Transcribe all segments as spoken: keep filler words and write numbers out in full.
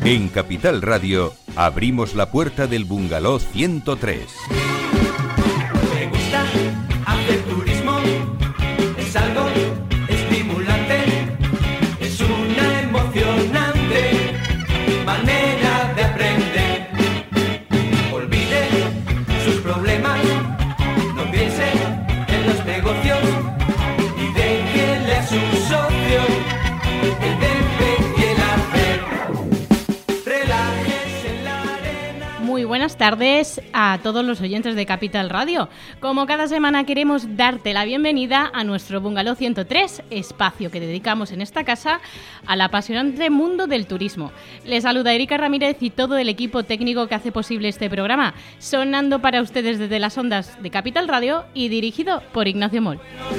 En Capital Radio abrimos la puerta del Bungalow ciento tres. Me gusta hacer turismo, es algo estimulante, es una emocionante manera de aprender. Olvide sus problemas, no piense en los negocios y déjele a su socio el debe y el hacer. Relájese en la arena. Muy buenas tardes a todos los oyentes de Capital Radio. Como cada semana queremos darte la bienvenida a nuestro Bungalow ciento tres, espacio que dedicamos en esta casa al apasionante mundo del turismo. Les saluda Erika Ramírez y todo el equipo técnico que hace posible este programa, sonando para ustedes desde las ondas de Capital Radio y dirigido por Ignacio Moll.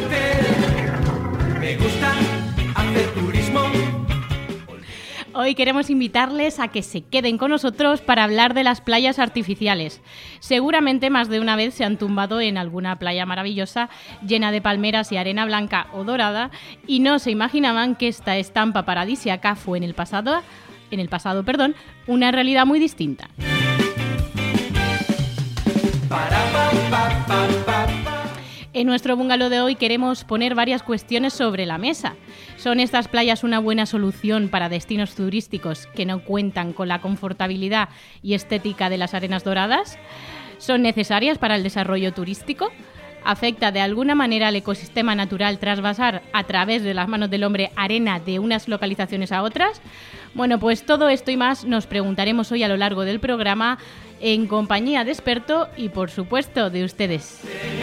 Me gusta hacer turismo. Hoy queremos invitarles a que se queden con nosotros para hablar de las playas artificiales. Seguramente más de una vez se han tumbado en alguna playa maravillosa llena de palmeras y arena blanca o dorada y no se imaginaban que esta estampa paradisíaca fue en el pasado, en el pasado, perdón, una realidad muy distinta. Para, pa, pa, pa, pa, pa. En nuestro bungalow de hoy queremos poner varias cuestiones sobre la mesa. ¿Son estas playas una buena solución para destinos turísticos que no cuentan con la confortabilidad y estética de las arenas doradas? ¿Son necesarias para el desarrollo turístico? ¿Afecta de alguna manera al ecosistema natural trasvasar a través de las manos del hombre arena de unas localizaciones a otras? Bueno, pues todo esto y más nos preguntaremos hoy a lo largo del programa en compañía de experto y, por supuesto, de ustedes.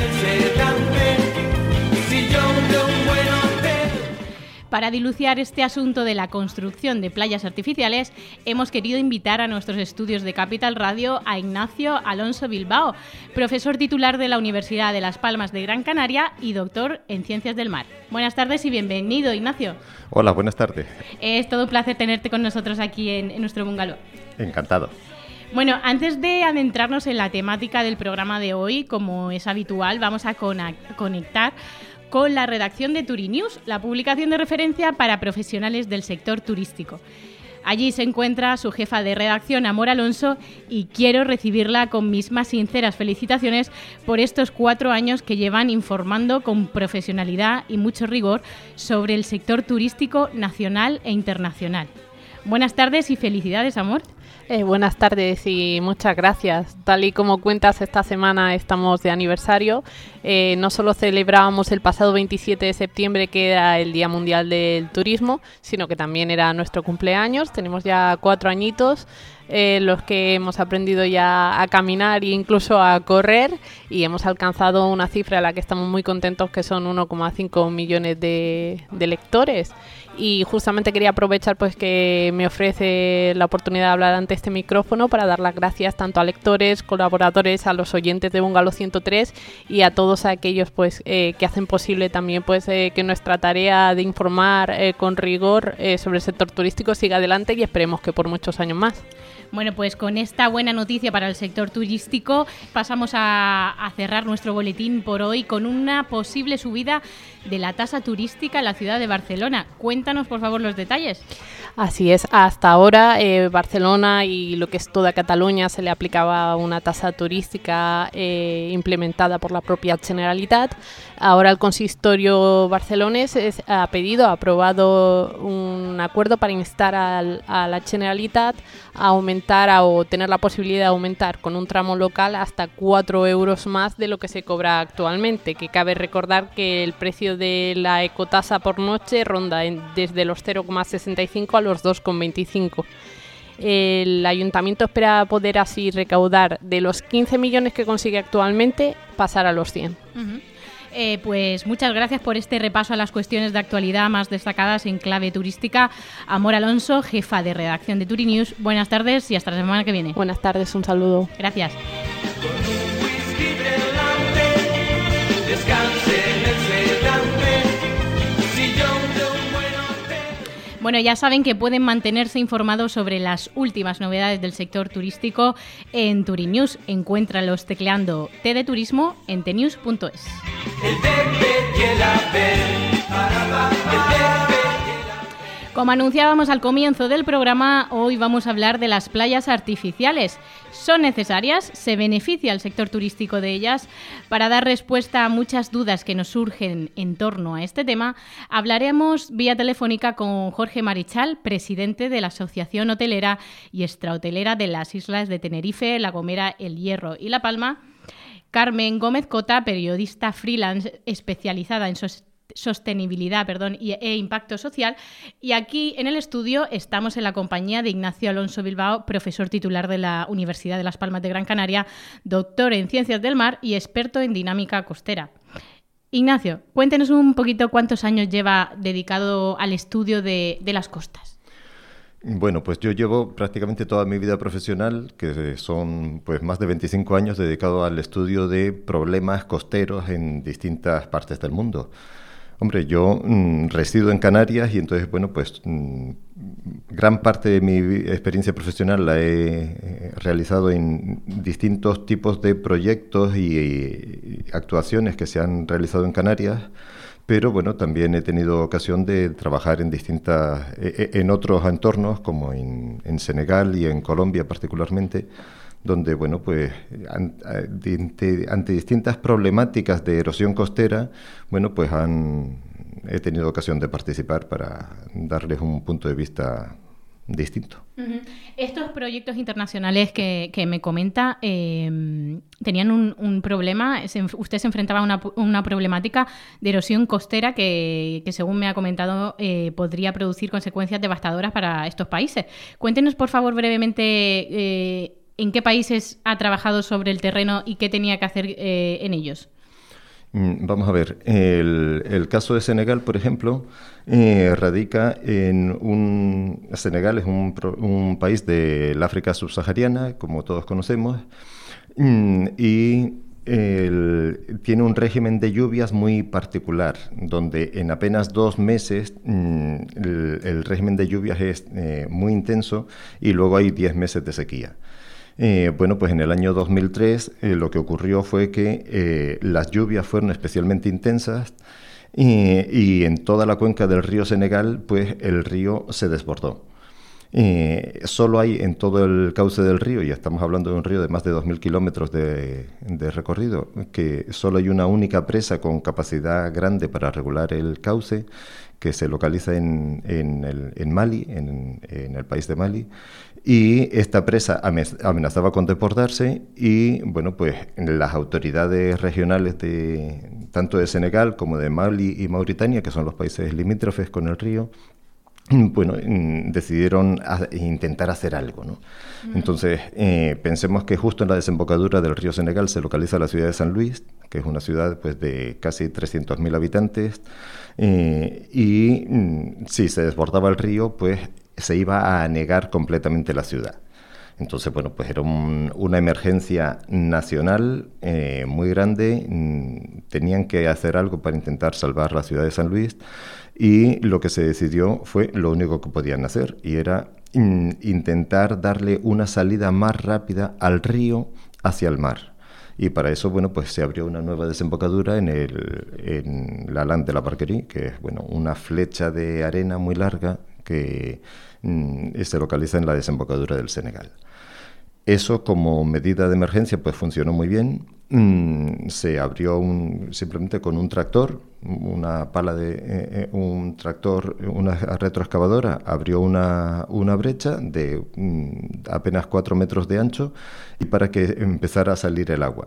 Para dilucidar este asunto de la construcción de playas artificiales, hemos querido invitar a nuestros estudios de Capital Radio a Ignacio Alonso Bilbao, profesor titular de la Universidad de Las Palmas de Gran Canaria y doctor en Ciencias del Mar. Buenas tardes y bienvenido, Ignacio. Hola, buenas tardes. Es todo un placer tenerte con nosotros aquí en, en nuestro bungalow. Encantado. Bueno, antes de adentrarnos en la temática del programa de hoy, como es habitual, vamos a conectar con la redacción de Turinews, la publicación de referencia para profesionales del sector turístico. Allí se encuentra su jefa de redacción, Amor Alonso, y quiero recibirla con mis más sinceras felicitaciones por estos cuatro años que llevan informando con profesionalidad y mucho rigor sobre el sector turístico nacional e internacional. Buenas tardes y felicidades, Amor. Eh, buenas tardes y muchas gracias. Tal y como cuentas, esta semana estamos de aniversario. Eh, no solo celebrábamos el pasado veintisiete de septiembre, que era el Día Mundial del Turismo, sino que también era nuestro cumpleaños. Tenemos ya cuatro añitos, eh, los que hemos aprendido ya a caminar e incluso a correr, y hemos alcanzado una cifra a la que estamos muy contentos, que son uno coma cinco millones de, de lectores. Y justamente quería aprovechar pues que me ofrece la oportunidad de hablar ante este micrófono para dar las gracias tanto a lectores, colaboradores, a los oyentes de Bungalow ciento tres y a todos aquellos pues eh, que hacen posible también pues eh, que nuestra tarea de informar eh, con rigor eh, sobre el sector turístico siga adelante y esperemos que por muchos años más. Bueno, pues con esta buena noticia para el sector turístico pasamos a, a cerrar nuestro boletín por hoy con una posible subida de la tasa turística en la ciudad de Barcelona. Cuéntanos, por favor, los detalles. Así es, hasta ahora eh, Barcelona y lo que es toda Cataluña se le aplicaba una tasa turística eh, implementada por la propia Generalitat. Ahora el consistorio barcelonés es, ha pedido, ha aprobado un acuerdo para instar al, a la Generalitat a aumentar a, o tener la posibilidad de aumentar con un tramo local hasta cuatro euros más de lo que se cobra actualmente, que cabe recordar que el precio de la ecotasa por noche ronda en, desde los cero coma sesenta y cinco a los dos coma veinticinco. El ayuntamiento espera poder así recaudar de los quince millones que consigue actualmente, pasar a los cien. Uh-huh. Eh, pues muchas gracias por este repaso a las cuestiones de actualidad más destacadas en clave turística. Amor Alonso, jefa de redacción de Turinews. Buenas tardes y hasta la semana que viene. Buenas tardes, un saludo. Gracias. Con un whisky delante, descanse en el sedante, sillón de un buen hotel. Bueno, ya saben que pueden mantenerse informados sobre las últimas novedades del sector turístico en Turinews. Encuéntralos tecleando T de Turismo en tnews punto es. El debe y el haber, el debe y el haber. Como anunciábamos al comienzo del programa, hoy vamos a hablar de las playas artificiales. ¿Son necesarias? ¿Se beneficia el sector turístico de ellas? Para dar respuesta a muchas dudas que nos surgen en torno a este tema, hablaremos vía telefónica con Jorge Marichal, presidente de la Asociación Hotelera y Extrahotelera de las Islas de Tenerife, La Gomera, El Hierro y La Palma, Carmen Gómez Cota, periodista freelance especializada en sostenibilidad sostenibilidad perdón, e impacto social. Y aquí en el estudio estamos en la compañía de Ignacio Alonso Bilbao, profesor titular de la Universidad de Las Palmas de Gran Canaria, doctor en Ciencias del Mar y experto en dinámica costera. Ignacio, cuéntenos un poquito cuántos años lleva dedicado al estudio de, de las costas. Bueno, pues yo llevo prácticamente toda mi vida profesional, que son pues más de veinticinco años dedicado al estudio de problemas costeros en distintas partes del mundo. Hombre, yo mmm, resido en Canarias y entonces, bueno, pues mmm, gran parte de mi experiencia profesional la he eh, realizado en distintos tipos de proyectos y, y actuaciones que se han realizado en Canarias, pero bueno, también he tenido ocasión de trabajar en distintas, eh, en otros entornos, como en, en Senegal y en Colombia particularmente, donde, bueno, pues ante, ante distintas problemáticas de erosión costera, bueno, pues han, he tenido ocasión de participar para darles un punto de vista distinto. Uh-huh. Estos proyectos internacionales que, que me comenta eh, tenían un, un problema, se, usted se enfrentaba a una, una problemática de erosión costera que, que según me ha comentado, eh, podría producir consecuencias devastadoras para estos países. Cuéntenos, por favor, brevemente eh, ¿en qué países ha trabajado sobre el terreno y qué tenía que hacer eh, en ellos? Vamos a ver, el, el caso de Senegal, por ejemplo, eh, radica en un... Senegal es un, un país del África subsahariana, como todos conocemos, y el, tiene un régimen de lluvias muy particular, donde en apenas dos meses el, el régimen de lluvias es eh, muy intenso y luego hay diez meses de sequía. Eh, bueno, pues en el año dos mil tres eh, lo que ocurrió fue que eh, las lluvias fueron especialmente intensas eh, y en toda la cuenca del río Senegal, pues el río se desbordó. Eh, solo hay en todo el cauce del río, y estamos hablando de un río de más de dos mil kilómetros de, de recorrido, que solo hay una única presa con capacidad grande para regular el cauce, que se localiza en, en, el, en Mali, en, en el país de Mali, y esta presa amenazaba con desbordarse y, bueno, pues las autoridades regionales de tanto de Senegal como de Mali y Mauritania, que son los países limítrofes con el río, bueno, decidieron a, intentar hacer algo, ¿no? Mm. Entonces, eh, pensemos que justo en la desembocadura del río Senegal se localiza la ciudad de San Luis, que es una ciudad pues de casi trescientos mil habitantes, eh, y mm, si se desbordaba el río, pues se iba a anegar completamente la ciudad. Entonces, bueno, pues era un, una emergencia nacional eh, muy grande, mm, tenían que hacer algo para intentar salvar la ciudad de San Luis, y lo que se decidió fue lo único que podían hacer, y era mm, intentar darle una salida más rápida al río hacia el mar. Y para eso, bueno, pues se abrió una nueva desembocadura en, el, en la Lande de la Barquerie, que es, bueno, una flecha de arena muy larga que mm, se localiza en la desembocadura del Senegal. Eso, como medida de emergencia, pues funcionó muy bien. Mm, se abrió un, simplemente con un tractor, una pala de eh, un tractor, una retroexcavadora, abrió una, una brecha de mm, apenas cuatro metros de ancho y para que empezara a salir el agua.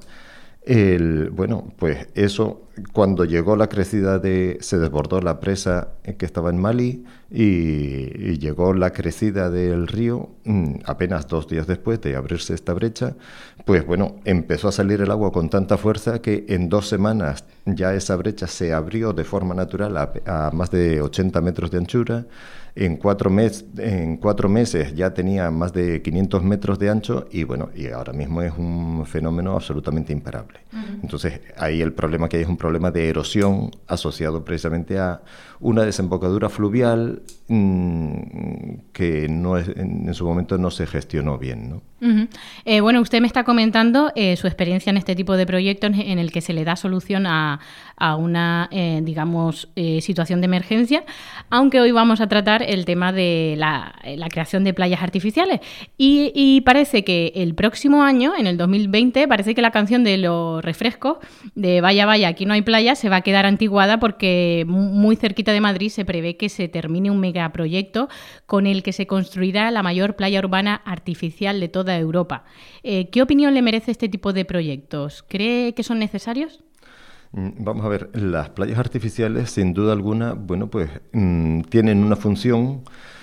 El, bueno, pues eso, cuando llegó la crecida de... se desbordó la presa que estaba en Mali y, y llegó la crecida del río, mmm, apenas dos días después de abrirse esta brecha, pues bueno, empezó a salir el agua con tanta fuerza que en dos semanas ya esa brecha se abrió de forma natural a, a más de ochenta metros de anchura. En cuatro, mes, en cuatro meses ya tenía más de quinientos metros de ancho y bueno, y ahora mismo es un fenómeno absolutamente imparable. Uh-huh. Entonces, ahí el problema que hay es un problema de erosión asociado precisamente a una desembocadura fluvial mmm, que no es, en, en su momento no se gestionó bien, ¿no? Uh-huh. Eh, bueno, usted me está comentando eh, su experiencia en este tipo de proyectos en el que se le da solución a, a una, eh, digamos, eh, situación de emergencia, aunque hoy vamos a tratar el tema de la, la creación de playas artificiales. Y, y parece que el próximo año, en el dos mil veinte, parece que la canción de los refrescos, de Vaya, vaya, aquí no hay playa, se va a quedar antiguada porque muy cerquita de Madrid se prevé que se termine un megaproyecto con el que se construirá la mayor playa urbana artificial de toda Europa. Eh, ¿Qué opinión le merece este tipo de proyectos? ¿Cree que son necesarios? Vamos a ver, las playas artificiales, sin duda alguna, bueno, pues mmm, tienen una función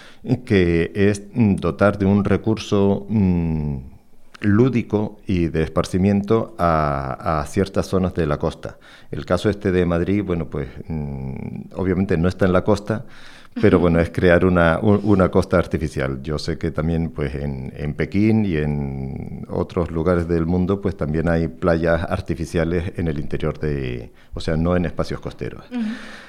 que es dotar de un recurso mmm, lúdico y de esparcimiento a, a ciertas zonas de la costa. El caso este de Madrid, bueno, pues mmm, obviamente no está en la costa, pero bueno, es crear una, una costa artificial. Yo sé que también pues en, en Pekín y en otros lugares del mundo pues también hay playas artificiales en el interior de, o sea, no en espacios costeros. Uh-huh.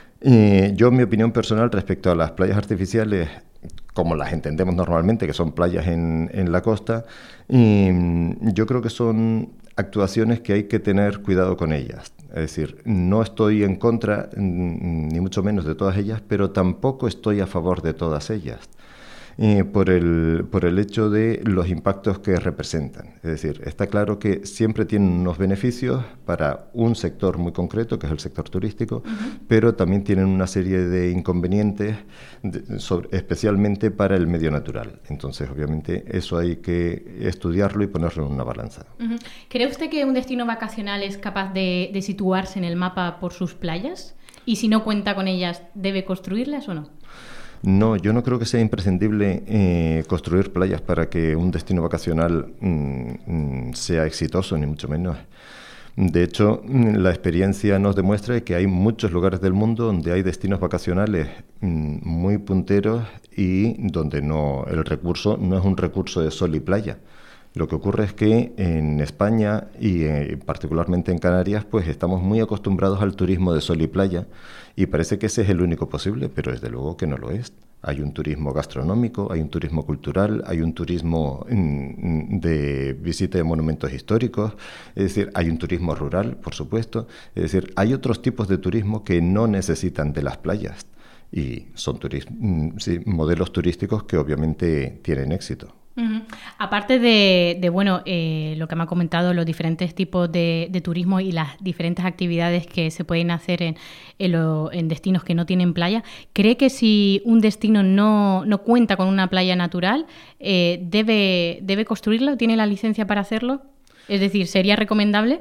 Y yo, mi opinión personal respecto a las playas artificiales, como las entendemos normalmente, que son playas en, en la costa, y yo creo que son actuaciones que hay que tener cuidado con ellas. Es decir, no estoy en contra, ni mucho menos, de todas ellas, pero tampoco estoy a favor de todas ellas, eh, por el, por el hecho de los impactos que representan. Es decir, está claro que siempre tienen unos beneficios para un sector muy concreto, que es el sector turístico, uh-huh. pero también tienen una serie de inconvenientes, de, sobre, especialmente para el medio natural. Entonces, obviamente, eso hay que estudiarlo y ponerlo en una balanza. Uh-huh. ¿Cree usted que un destino vacacional es capaz de, de situarse en el mapa por sus playas? Y si no cuenta con ellas, ¿debe construirlas o no? No, yo no creo que sea imprescindible eh, construir playas para que un destino vacacional mm, mm, sea exitoso, ni mucho menos. De hecho, la experiencia nos demuestra que hay muchos lugares del mundo donde hay destinos vacacionales mm, muy punteros y donde no, el recurso no es un recurso de sol y playa. Lo que ocurre es que en España y eh, particularmente en Canarias, pues estamos muy acostumbrados al turismo de sol y playa y parece que ese es el único posible, pero desde luego que no lo es. Hay un turismo gastronómico, hay un turismo cultural, hay un turismo mm, de visita de monumentos históricos, es decir, hay un turismo rural, por supuesto. Es decir, hay otros tipos de turismo que no necesitan de las playas y son turis- mm, sí, modelos turísticos que obviamente tienen éxito. Uh-huh. Aparte de, de bueno, eh, lo que me ha comentado, los diferentes tipos de, de turismo y las diferentes actividades que se pueden hacer en, en, lo, en destinos que no tienen playa, ¿cree que si un destino no, no cuenta con una playa natural, eh, debe, debe construirlo? ¿Tiene la licencia para hacerlo? Es decir, ¿sería recomendable?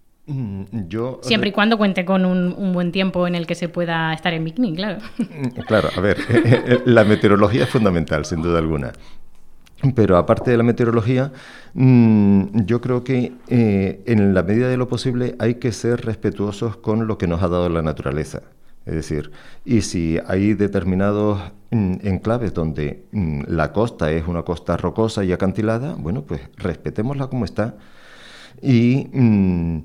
Yo, Siempre y cuando cuente con un, un buen tiempo en el que se pueda estar en picnic, claro. Claro, a ver, la meteorología es fundamental, sin duda alguna. Pero aparte de la meteorología, mmm, yo creo que eh, en la medida de lo posible hay que ser respetuosos con lo que nos ha dado la naturaleza. Es decir, y si hay determinados mm, enclaves donde mm, la costa es una costa rocosa y acantilada, bueno, pues respetémosla como está y... Mm,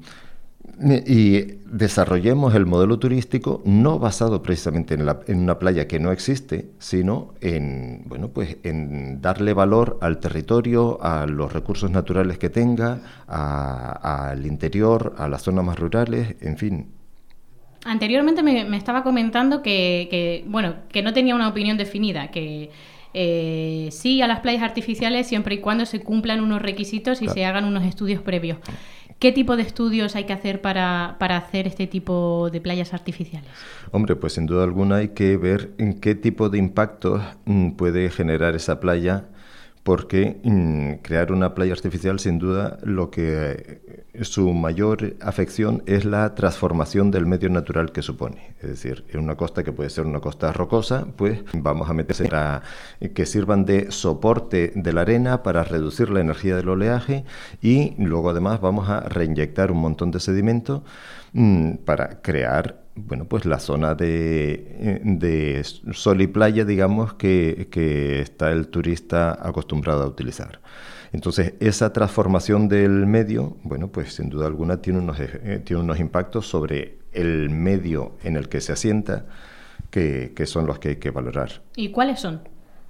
y desarrollemos el modelo turístico no basado precisamente en, la, en una playa que no existe, sino en, bueno, pues en darle valor al territorio, a los recursos naturales que tenga, a, al interior, a las zonas más rurales, en fin. Anteriormente me, me estaba comentando que, que, bueno, que no tenía una opinión definida, que eh, sí a las playas artificiales siempre y cuando se cumplan unos requisitos y claro. se hagan unos estudios previos. ¿Qué tipo de estudios hay que hacer para, para hacer este tipo de playas artificiales? Hombre, pues sin duda alguna hay que ver en qué tipo de impactos mm, puede generar esa playa, porque mm, crear una playa artificial, sin duda, lo que eh, su mayor afección es la transformación del medio natural que supone. Es decir, en una costa que puede ser una costa rocosa, pues vamos a meterse para que sirvan de soporte de la arena para reducir la energía del oleaje y luego además vamos a reinyectar un montón de sedimento mmm, para crear bueno, pues la zona de, de sol y playa, digamos, que, que está el turista acostumbrado a utilizar. Entonces, esa transformación del medio, bueno, pues sin duda alguna tiene unos, eh, tiene unos impactos sobre el medio en el que se asienta, que, que son los que hay que valorar. ¿Y cuáles son?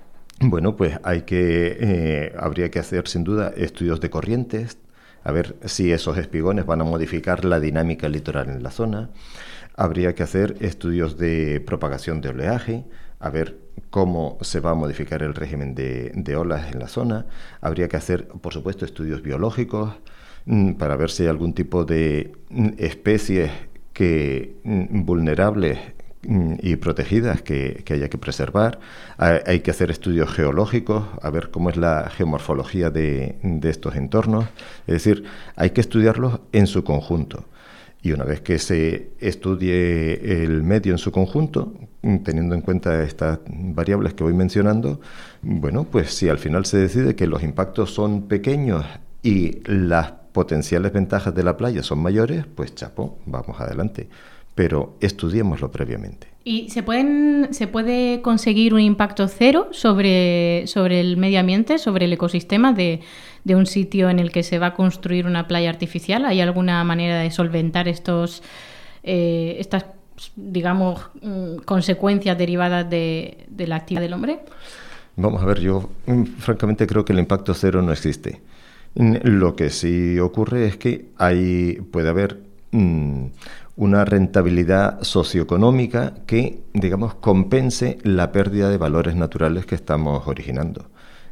Bueno, pues hay que, eh, habría que hacer sin duda estudios de corrientes, a ver si esos espigones van a modificar la dinámica litoral en la zona. Habría que hacer estudios de propagación de oleaje, a ver cómo se va a modificar el régimen de, de olas en la zona. Habría que hacer, por supuesto, estudios biológicos mm, para ver si hay algún tipo de mm, especies que mm, vulnerables y protegidas que, que haya que preservar. Hay, hay que hacer estudios geológicos, a ver cómo es la geomorfología de, de estos entornos. Es decir, hay que estudiarlos en su conjunto. Y una vez que se estudie el medio en su conjunto, teniendo en cuenta estas variables que voy mencionando, bueno, pues si al final se decide que los impactos son pequeños y las potenciales ventajas de la playa son mayores, pues chapo, vamos adelante. Pero estudiémoslo previamente. ¿Y se pueden se puede conseguir un impacto cero sobre, sobre el medio ambiente, sobre el ecosistema de, de un sitio en el que se va a construir una playa artificial? ¿Hay alguna manera de solventar estos eh, estas, digamos, consecuencias derivadas de, de la actividad del hombre? Vamos a ver, yo francamente creo que el impacto cero no existe. Lo que sí ocurre es que hay puede haber mmm, una rentabilidad socioeconómica que, digamos, compense la pérdida de valores naturales que estamos originando.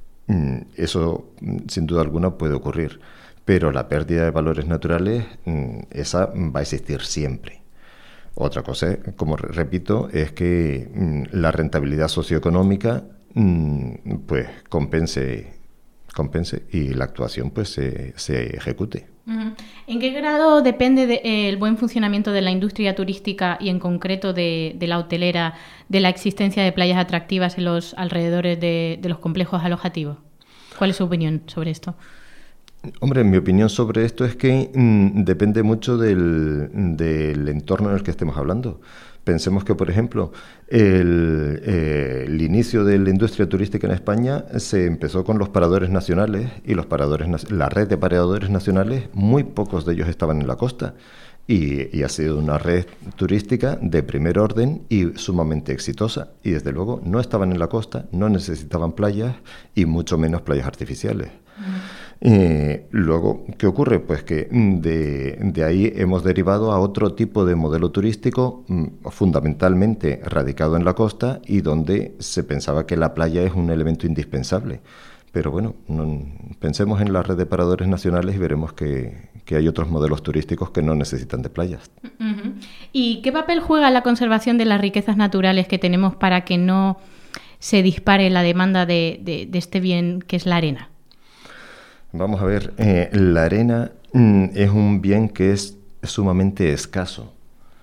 Eso, sin duda alguna, puede ocurrir, pero la pérdida de valores naturales, esa va a existir siempre. Otra cosa, como repito, es que la rentabilidad socioeconómica pues compense, compense y la actuación pues se, se ejecute. ¿En qué grado depende de, eh, el buen funcionamiento de la industria turística y en concreto de, de la hotelera de la existencia de playas atractivas en los alrededores de, de los complejos alojativos? ¿Cuál es su opinión sobre esto? Hombre, mi opinión sobre esto es que mmm, depende mucho del, del entorno en el que estemos hablando. Pensemos que, por ejemplo, el, eh, el inicio de la industria turística en España se empezó con los paradores nacionales y los paradores, la red de paradores nacionales, muy pocos de ellos estaban en la costa y, y ha sido una red turística de primer orden y sumamente exitosa y desde luego no estaban en la costa, no necesitaban playas y mucho menos playas artificiales. Mm. Eh, luego, ¿qué ocurre? Pues que de, de ahí hemos derivado a otro tipo de modelo turístico fundamentalmente radicado en la costa y donde se pensaba que la playa es un elemento indispensable. Pero bueno, no, pensemos en la red de paradores nacionales y veremos que, que hay otros modelos turísticos que no necesitan de playas. Uh-huh. ¿Y qué papel juega la conservación de las riquezas naturales que tenemos para que no se dispare la demanda de, de, de este bien que es la arena? Vamos a ver, eh, la arena mm, es un bien que es sumamente escaso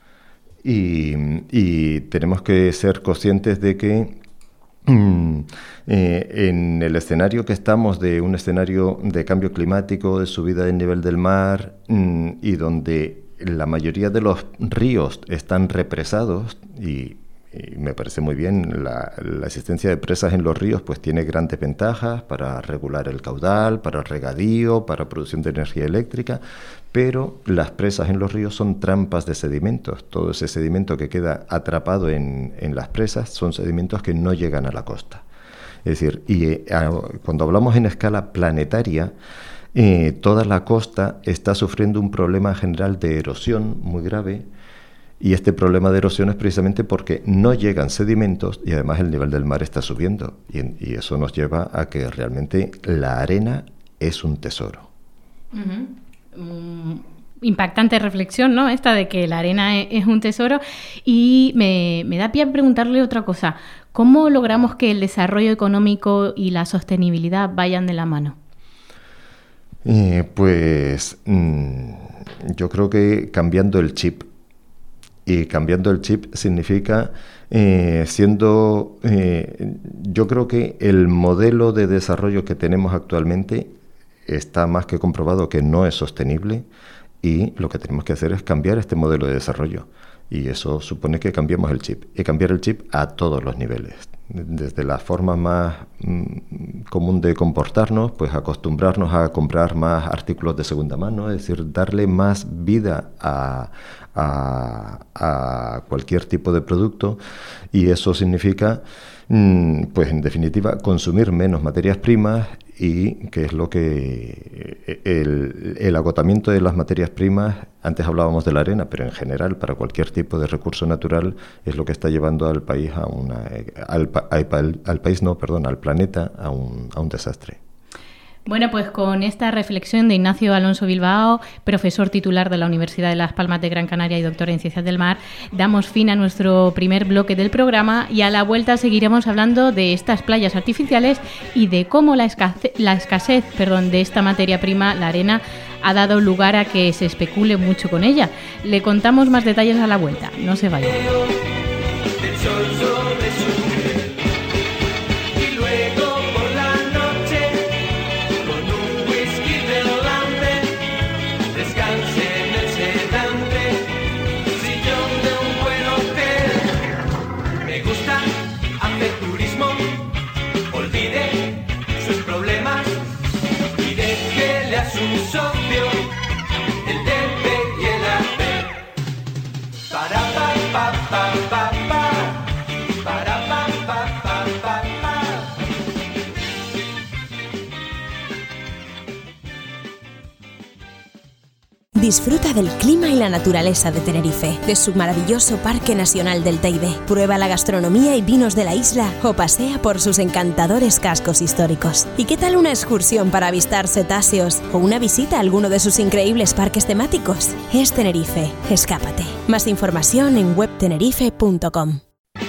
y, y tenemos que ser conscientes de que mm, eh, en el escenario que estamos, de un escenario de cambio climático, de subida del nivel del mar mm, y donde la mayoría de los ríos están represados y Y me parece muy bien, la, la existencia de presas en los ríos pues tiene grandes ventajas para regular el caudal, para regadío, para producción de energía eléctrica, pero las presas en los ríos son trampas de sedimentos. Todo ese sedimento que queda atrapado en, en las presas son sedimentos que no llegan a la costa. Es decir, y eh, cuando hablamos en escala planetaria, eh, toda la costa está sufriendo un problema general de erosión muy grave. Y este problema de erosión es precisamente porque no llegan sedimentos y además el nivel del mar está subiendo. Y, y eso nos lleva a que realmente la arena es un tesoro. Uh-huh. Um, impactante reflexión, ¿no? Esta de que la arena es, es un tesoro. Y me, me da pie a preguntarle otra cosa. ¿Cómo logramos que el desarrollo económico y la sostenibilidad vayan de la mano? Eh, pues mmm, yo creo que cambiando el chip. Y cambiando el chip significa eh, siendo, eh, yo creo que el modelo de desarrollo que tenemos actualmente está más que comprobado que no es sostenible y lo que tenemos que hacer es cambiar este modelo de desarrollo. Y eso supone que cambiemos el chip. Y cambiar el chip a todos los niveles. Desde la forma más mm, común de comportarnos, pues acostumbrarnos a comprar más artículos de segunda mano, es decir, darle más vida a, a, a cualquier tipo de producto. Y eso significa pues en definitiva consumir menos materias primas, y que es lo que el, el agotamiento de las materias primas, antes hablábamos de la arena, pero en general para cualquier tipo de recurso natural es lo que está llevando al país a una al, al, al país no, perdón, al planeta a un, a un desastre. Bueno, pues con esta reflexión de Ignacio Alonso Bilbao, profesor titular de la Universidad de Las Palmas de Gran Canaria y doctor en Ciencias del Mar, damos fin a nuestro primer bloque del programa, y a la vuelta seguiremos hablando de estas playas artificiales y de cómo la escasez, la escasez perdón, de esta materia prima, la arena, ha dado lugar a que se especule mucho con ella. Le contamos más detalles a la vuelta. No se vayan. Del sol sobre su piel. Y luego por la noche, con un whisky delante, descanse en el sedante sillón de un buen hotel. Me gusta hacer turismo, olvide sus problemas y déjele a su socio el debe y el hacer. Para pa pa pa pa pa, para pa pa pa pa pa. Disfruta del clima y la naturaleza de Tenerife, de su maravilloso Parque Nacional del Teide. Prueba la gastronomía y vinos de la isla o pasea por sus encantadores cascos históricos. ¿Y qué tal una excursión para avistar cetáceos o una visita a alguno de sus increíbles parques temáticos? Es Tenerife, escápate. Más información en web tenerife punto com.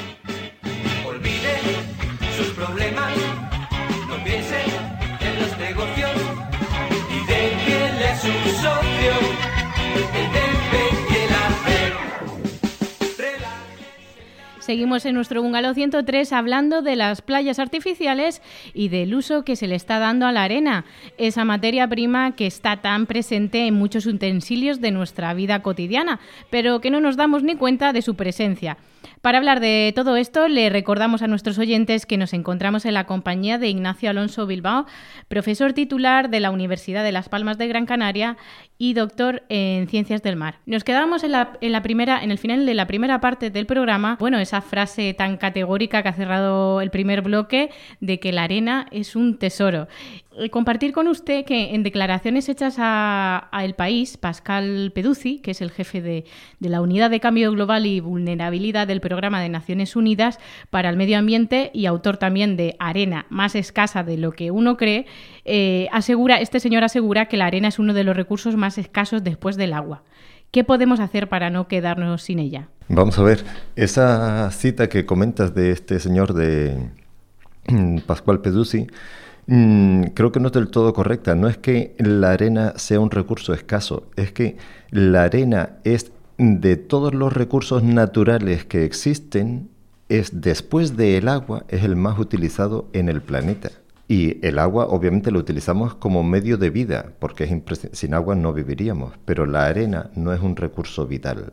Olvide sus problemas, no piense en los negocios y déjele a su socio el debe y el hacer. Relax. Seguimos en nuestro Bungalow ciento tres hablando de las playas artificiales y del uso que se le está dando a la arena, esa materia prima que está tan presente en muchos utensilios de nuestra vida cotidiana, pero que no nos damos ni cuenta de su presencia. Para hablar de todo esto, le recordamos a nuestros oyentes que nos encontramos en la compañía de Ignacio Alonso Bilbao, profesor titular de la Universidad de Las Palmas de Gran Canaria y doctor en Ciencias del Mar. Nos quedamos en la, en la primera, en el final de la primera parte del programa, bueno, esa frase tan categórica que ha cerrado el primer bloque de que la arena es un tesoro. Compartir con usted que en declaraciones hechas a, a El País, Pascal Peduzzi, que es el jefe de, de la Unidad de Cambio Global y Vulnerabilidad del Programa de Naciones Unidas para el Medio Ambiente y autor también de Arena, más escasa de lo que uno cree, eh, asegura, este señor asegura que la arena es uno de los recursos más escasos después del agua. ¿Qué podemos hacer para no quedarnos sin ella? Vamos a ver, esa cita que comentas de este señor de Pascal Peduzzi, Mm, creo que no es del todo correcta. No es que la arena sea un recurso escaso, es que la arena es, de todos los recursos naturales que existen, es, después del agua, es el más utilizado en el planeta. Y el agua obviamente lo utilizamos como medio de vida, porque es impres- sin agua no viviríamos, pero la arena no es un recurso vital.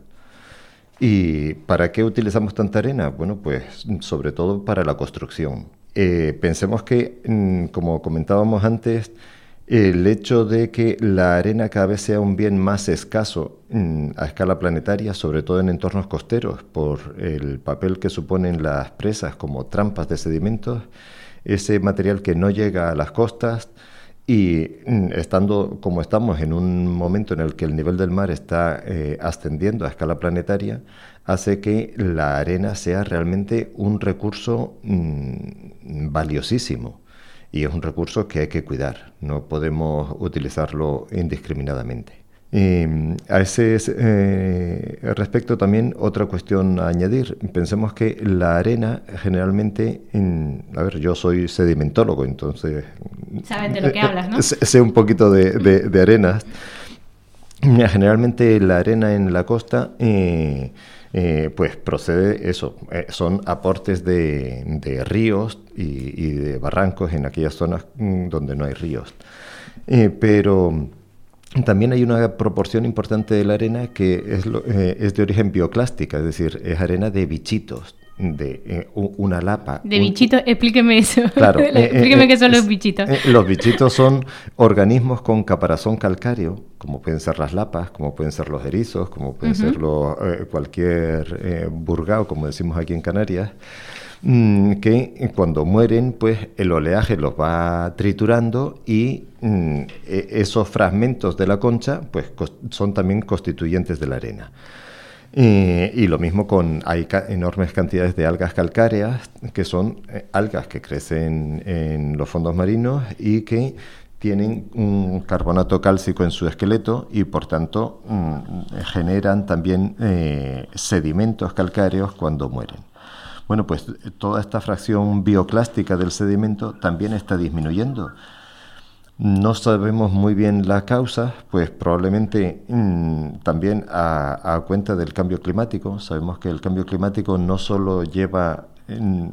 ¿Y para qué utilizamos tanta arena? Bueno, pues sobre todo para la construcción. Eh, pensemos que, mm, como comentábamos antes, el hecho de que la arena cada vez sea un bien más escaso mm, a escala planetaria, sobre todo en entornos costeros, por el papel que suponen las presas como trampas de sedimentos, ese material que no llega a las costas, y mm, estando como estamos en un momento en el que el nivel del mar está eh, ascendiendo a escala planetaria, hace que la arena sea realmente un recurso mmm, valiosísimo, y es un recurso que hay que cuidar, no podemos utilizarlo indiscriminadamente. Eh, a ese eh, respecto también otra cuestión a añadir. Pensemos que la arena generalmente, en, a ver, yo soy sedimentólogo, entonces sabes de lo que hablas, ¿no? Sé, sé un poquito de, de, de arenas. Generalmente la arena en la costa eh, eh, pues procede eso, eh, son aportes de, de ríos y, y de barrancos en aquellas zonas mm, donde no hay ríos. Eh, pero también hay una proporción importante de la arena que es, lo, eh, es de origen bioclástica, es decir, es arena de bichitos, de eh, una lapa. De un, bichitos, explíqueme eso. Claro. eh, explíqueme eh, qué son eh, los bichitos. Eh, los bichitos son organismos con caparazón calcáreo, como pueden ser las lapas, como pueden ser los erizos, como pueden uh-huh. ser los, eh, cualquier eh, burgao, como decimos aquí en Canarias. mmm, que cuando mueren, pues el oleaje los va triturando y mmm, esos fragmentos de la concha pues son también constituyentes de la arena. Y, y lo mismo con, hay ca enormes cantidades de algas calcáreas, que son eh, algas que crecen en los fondos marinos y que tienen un carbonato cálcico en su esqueleto y por tanto mmm, generan también eh, sedimentos calcáreos cuando mueren. Bueno, pues toda esta fracción bioclástica del sedimento también está disminuyendo. No sabemos muy bien la causa, pues probablemente mmm, también a, a cuenta del cambio climático. Sabemos que el cambio climático no solo lleva, mmm,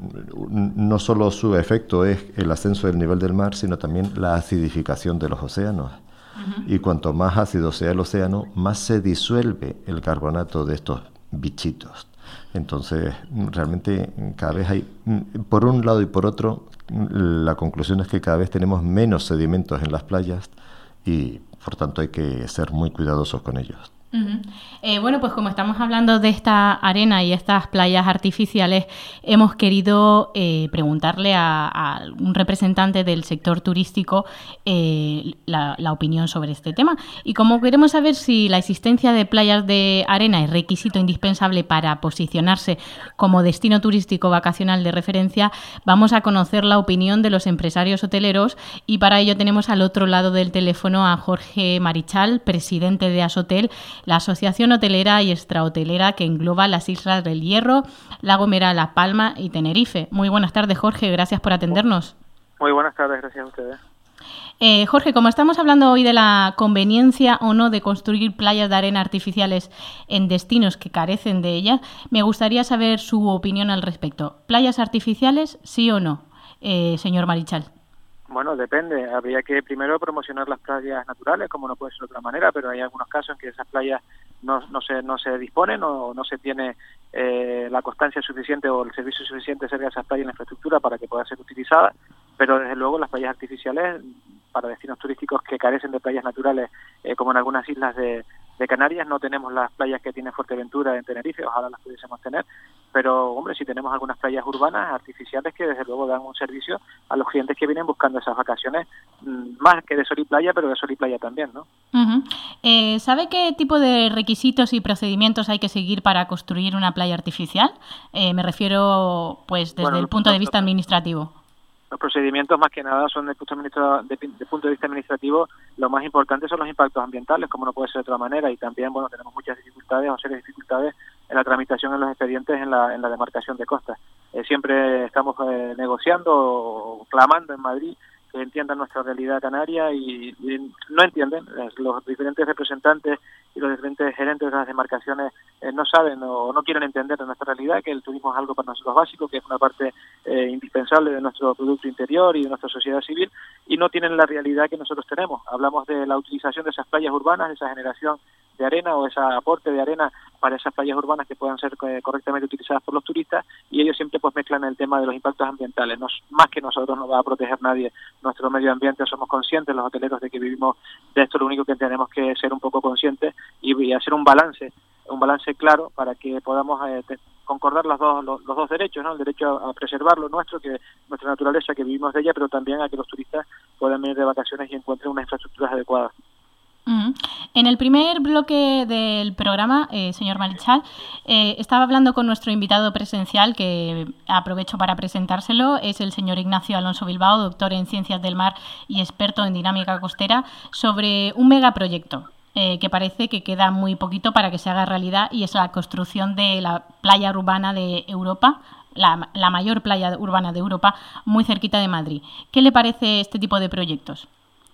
no solo su efecto es el ascenso del nivel del mar, sino también la acidificación de los océanos. Uh-huh. Y cuanto más ácido sea el océano, más se disuelve el carbonato de estos bichitos. Entonces, realmente cada vez hay, por un lado y por otro, la conclusión es que cada vez tenemos menos sedimentos en las playas y por tanto hay que ser muy cuidadosos con ellos. Uh-huh. eh, bueno, pues como estamos hablando de esta arena y estas playas artificiales, hemos querido eh, preguntarle a, a un representante del sector turístico eh, la, la opinión sobre este tema. Y como queremos saber si la existencia de playas de arena es requisito indispensable para posicionarse como destino turístico vacacional de referencia, vamos a conocer la opinión de los empresarios hoteleros y para ello tenemos al otro lado del teléfono a Jorge Marichal, presidente de Ashotel, la asociación hotelera y extrahotelera que engloba las Islas del Hierro, La Gomera, La Palma y Tenerife. Muy buenas tardes, Jorge, gracias por atendernos. Muy buenas tardes, gracias a ustedes. Eh, Jorge, como estamos hablando hoy de la conveniencia o no de construir playas de arena artificiales en destinos que carecen de ellas, me gustaría saber su opinión al respecto. ¿Playas artificiales, sí o no, eh, señor Marichal? Bueno, depende. Habría que primero promocionar las playas naturales, como no puede ser de otra manera, pero hay algunos casos en que esas playas no, no se no se disponen o no se tiene eh, la constancia suficiente o el servicio suficiente cerca de esas playas en la infraestructura para que puedan ser utilizadas, pero desde luego las playas artificiales para destinos turísticos que carecen de playas naturales, eh, como en algunas islas de, de Canarias, no tenemos las playas que tiene Fuerteventura en Tenerife, ojalá las pudiésemos tener, pero hombre, sí tenemos algunas playas urbanas artificiales que desde luego dan un servicio a los clientes que vienen buscando esas vacaciones, más que de sol y playa, pero de sol y playa también, ¿no? Uh-huh. eh, ¿Sabe qué tipo de requisitos y procedimientos hay que seguir para construir una playa artificial? Eh, me refiero, pues, desde bueno, el punto de vista administrativo. Los procedimientos más que nada son desde el punto de, de punto de vista administrativo, lo más importante son los impactos ambientales, como no puede ser de otra manera, y también bueno tenemos muchas dificultades o serias dificultades en la tramitación en los expedientes en la, en la demarcación de costas. Eh, siempre estamos eh, negociando o clamando en Madrid que entiendan nuestra realidad canaria y, y no entienden. Los diferentes representantes y los diferentes gerentes de las demarcaciones eh, no saben o no quieren entender de nuestra realidad, que el turismo es algo para nosotros básico, que es una parte eh, indispensable de nuestro Producto Interior y de nuestra sociedad civil, y no tienen la realidad que nosotros tenemos. Hablamos de la utilización de esas playas urbanas, de esa generación de arena o ese aporte de arena para esas playas urbanas que puedan ser eh, correctamente utilizadas por los turistas, y ellos siempre pues mezclan el tema de los impactos ambientales. Nos, más que nosotros no va a proteger nadie nuestro medio ambiente, somos conscientes los hoteleros de que vivimos de esto, lo único que tenemos que ser un poco conscientes y, y hacer un balance, un balance claro para que podamos eh, te, concordar los dos los, los dos derechos, ¿no? El derecho a, a preservar lo nuestro, que nuestra naturaleza, que vivimos de ella, pero también a que los turistas puedan venir de vacaciones y encuentren unas infraestructuras adecuadas. Uh-huh. En el primer bloque del programa, eh, señor Marichal, eh, estaba hablando con nuestro invitado presencial, que aprovecho para presentárselo, es el señor Ignacio Alonso Bilbao, doctor en Ciencias del Mar y experto en dinámica costera, sobre un megaproyecto eh, que parece que queda muy poquito para que se haga realidad, y es la construcción de la playa urbana de Europa, la, la mayor playa urbana de Europa, muy cerquita de Madrid. ¿Qué le parece este tipo de proyectos?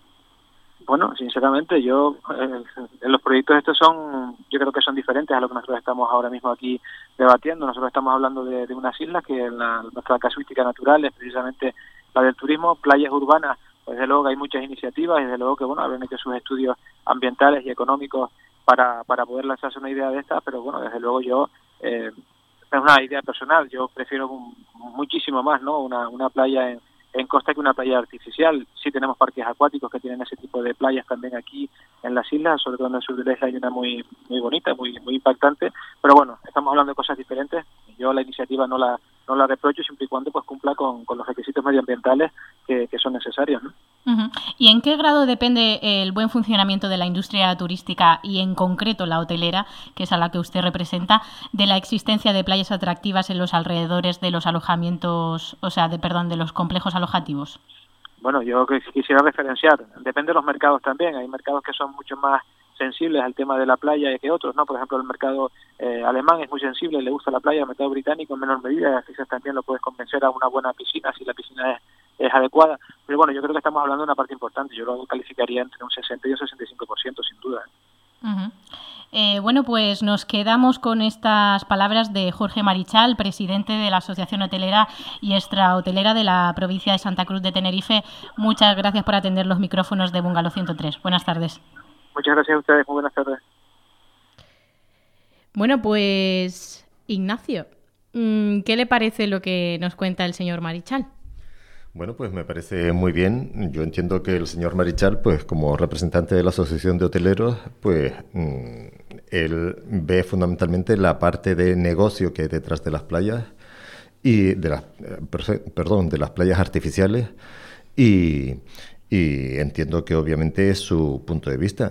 Bueno, sinceramente, yo eh, los proyectos estos son, yo creo que son diferentes a lo que nosotros estamos ahora mismo aquí debatiendo. Nosotros estamos hablando de, de unas islas que la, nuestra casuística natural es precisamente la del turismo, playas urbanas. Pues desde luego que hay muchas iniciativas y desde luego que bueno habrán hecho sus estudios ambientales y económicos para para poder lanzarse una idea de estas, pero bueno, desde luego yo eh, es una idea personal. Yo prefiero un, muchísimo más, ¿no? Una una playa en en costa que una playa artificial. Sí tenemos parques acuáticos que tienen ese tipo de playas también aquí en las islas, sobre todo en el sur de la isla hay una muy muy bonita, muy muy impactante, pero bueno, estamos hablando de cosas diferentes. Yo la iniciativa no la no la reprocho siempre y cuando pues cumpla con, con los requisitos medioambientales que, que son necesarios, ¿no? Uh-huh. ¿Y en qué grado depende el buen funcionamiento de la industria turística y en concreto la hotelera, que es a la que usted representa, de la existencia de playas atractivas en los alrededores de los alojamientos, o sea, de perdón, de los complejos alojativos? Bueno, yo quisiera referenciar, depende de los mercados también, hay mercados que son mucho más sensibles al tema de la playa que otros, ¿no? Por ejemplo, el mercado eh, alemán es muy sensible, le gusta la playa, el mercado británico en menor medida, quizás también lo puedes convencer a una buena piscina si la piscina es, es adecuada, pero bueno, yo creo que estamos hablando de una parte importante, yo lo calificaría entre un sesenta y un sesenta y cinco por ciento sin duda. ¿eh? Uh-huh. Eh, bueno, pues nos quedamos con estas palabras de Jorge Marichal, presidente de la Asociación Hotelera y Extrahotelera de la provincia de Santa Cruz de Tenerife. Muchas gracias por atender los micrófonos de Bungalow ciento tres. Buenas tardes. Muchas gracias a ustedes, muy buenas tardes. Bueno, pues Ignacio, ¿qué le parece lo que nos cuenta el señor Marichal? Bueno, pues me parece muy bien. Yo entiendo que el señor Marichal, pues como representante de la Asociación de Hoteleros, pues mmm, él ve fundamentalmente la parte de negocio que hay detrás de las playas y de las, perdón, de las playas artificiales y, y entiendo que obviamente es su punto de vista.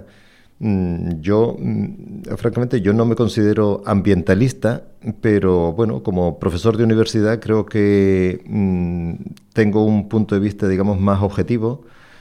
Yo, francamente, yo no me considero ambientalista, pero bueno, como profesor de universidad creo que mmm, tengo un punto de vista, digamos, más objetivo.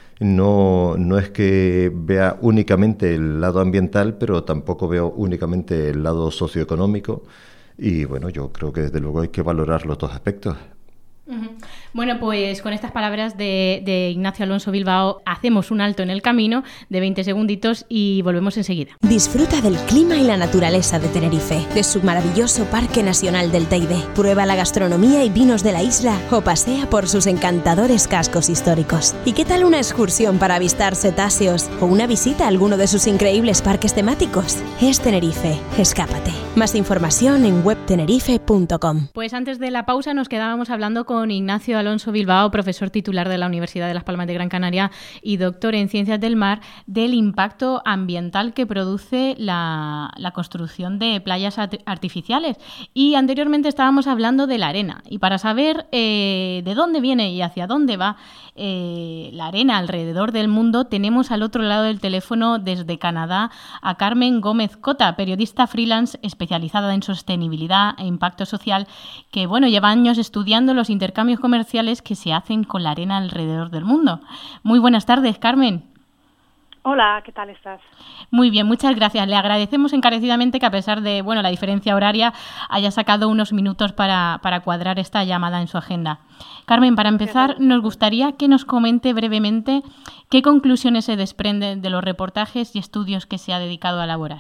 No, no es que vea únicamente el lado ambiental, pero tampoco veo únicamente el lado socioeconómico. Y bueno, yo creo que desde luego hay que valorar los dos aspectos. Uh-huh. Bueno, pues con estas palabras de, de Ignacio Alonso Bilbao hacemos un alto en el camino de veinte segunditos y volvemos enseguida. Disfruta del clima y la naturaleza de Tenerife, de su maravilloso Parque Nacional del Teide. Prueba la gastronomía y vinos de la isla o pasea por sus encantadores cascos históricos. ¿Y qué tal una excursión para avistar cetáceos o una visita a alguno de sus increíbles parques temáticos? Es Tenerife, escápate. Más información en web tenerife punto com. Pues antes de la pausa nos quedábamos hablando con con Ignacio Alonso Bilbao, profesor titular de la Universidad de Las Palmas de Gran Canaria y doctor en Ciencias del Mar, del impacto ambiental que produce la, la construcción de playas artificiales. Y anteriormente estábamos hablando de la arena. Y para saber eh, de dónde viene y hacia dónde va eh, la arena alrededor del mundo, tenemos al otro lado del teléfono desde Canadá a Carmen Gómez Cota, periodista freelance especializada en sostenibilidad e impacto social, que bueno, lleva años estudiando los intercambios comerciales que se hacen con la arena alrededor del mundo. Muy buenas tardes, Carmen. Hola, ¿qué tal estás? Muy bien, muchas gracias. Le agradecemos encarecidamente que a pesar de bueno la diferencia horaria haya sacado unos minutos para, para cuadrar esta llamada en su agenda. Carmen, para empezar, nos gustaría que nos comente brevemente qué conclusiones se desprenden de los reportajes y estudios que se ha dedicado a elaborar.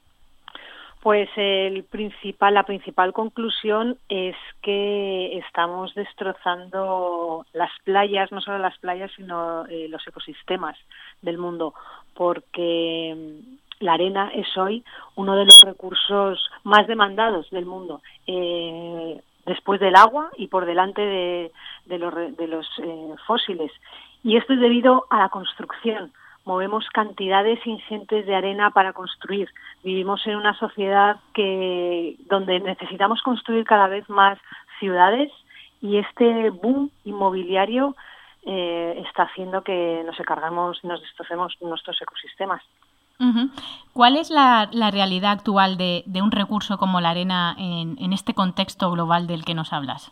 Pues el principal, la principal conclusión es que estamos destrozando las playas, no solo las playas, sino eh, los ecosistemas del mundo, porque la arena es hoy uno de los recursos más demandados del mundo, eh, después del agua y por delante de, de los, de los eh, fósiles. Y esto es debido a la construcción. Movemos cantidades ingentes de arena para construir. Vivimos en una sociedad que donde necesitamos construir cada vez más ciudades y este boom inmobiliario eh, está haciendo que nos cargamos y nos destrocemos nuestros ecosistemas. Uh-huh. ¿Cuál es la, la realidad actual de, de un recurso como la arena en, en este contexto global del que nos hablas?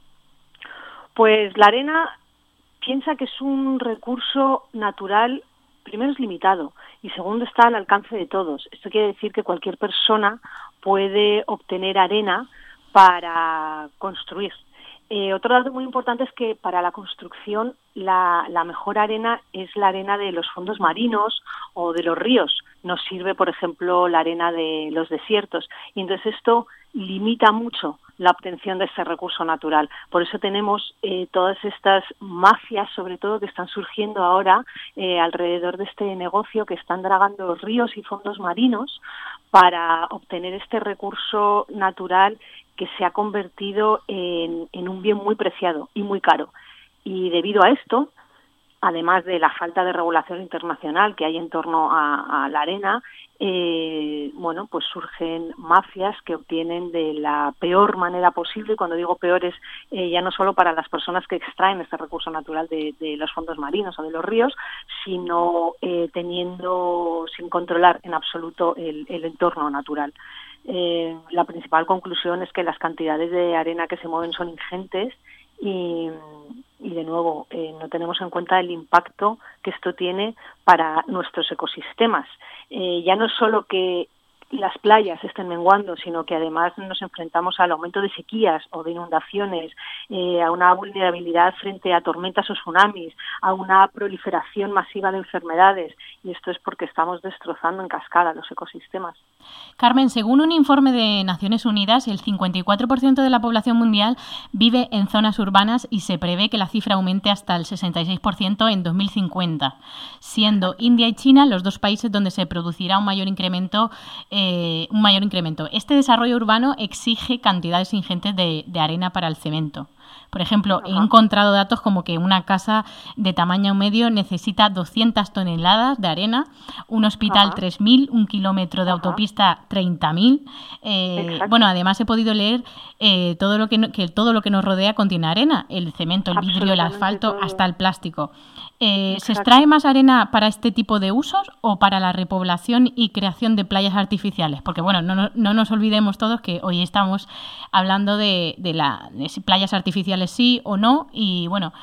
Pues la arena piensa que es un recurso natural. Primero, es limitado y segundo, está al alcance de todos. Esto quiere decir que cualquier persona puede obtener arena para construir. Eh, otro dato muy importante es que para la construcción la, la mejor arena es la arena de los fondos marinos o de los ríos. Nos sirve, por ejemplo, la arena de los desiertos y entonces esto limita mucho la obtención de este recurso natural. Por eso tenemos eh, todas estas mafias, sobre todo, que están surgiendo ahora eh, alrededor de este negocio, que están dragando ríos y fondos marinos para obtener este recurso natural que se ha convertido en, en un bien muy preciado y muy caro. Y debido a esto, además de la falta de regulación internacional que hay en torno a, a la arena, eh, bueno, pues surgen mafias que obtienen de la peor manera posible, y cuando digo peor es eh, ya no solo para las personas que extraen este recurso natural de, de los fondos marinos o de los ríos, sino eh, teniendo sin controlar en absoluto el, el entorno natural. Eh, la principal conclusión es que las cantidades de arena que se mueven son ingentes y, y de nuevo, eh, no tenemos en cuenta el impacto que esto tiene para nuestros ecosistemas. Eh, ya no es solo que las playas estén menguando, sino que además nos enfrentamos al aumento de sequías o de inundaciones, eh, a una vulnerabilidad frente a tormentas o tsunamis, a una proliferación masiva de enfermedades, y esto es porque estamos destrozando en cascada los ecosistemas. Carmen, según un informe de Naciones Unidas, el cincuenta y cuatro por ciento de la población mundial vive en zonas urbanas y se prevé que la cifra aumente hasta el sesenta y seis por ciento en dos mil cincuenta, siendo India y China los dos países donde se producirá un mayor incremento eh, un mayor incremento. Este desarrollo urbano exige cantidades ingentes de, de arena para el cemento. Por ejemplo, Ajá. he encontrado datos como que una casa de tamaño medio necesita doscientas toneladas de arena, un hospital Ajá. tres mil, un kilómetro de Ajá. autopista treinta mil. Eh, bueno, además he podido leer eh, todo lo que, no, que todo lo que nos rodea contiene arena, el cemento, el vidrio, el asfalto, todo. Hasta el plástico. Eh, ¿Se extrae más arena para este tipo de usos o para la repoblación y creación de playas artificiales? Porque, bueno, no, no, no nos olvidemos todos que hoy estamos hablando de, de, la, de si playas artificiales sí o no, y, bueno,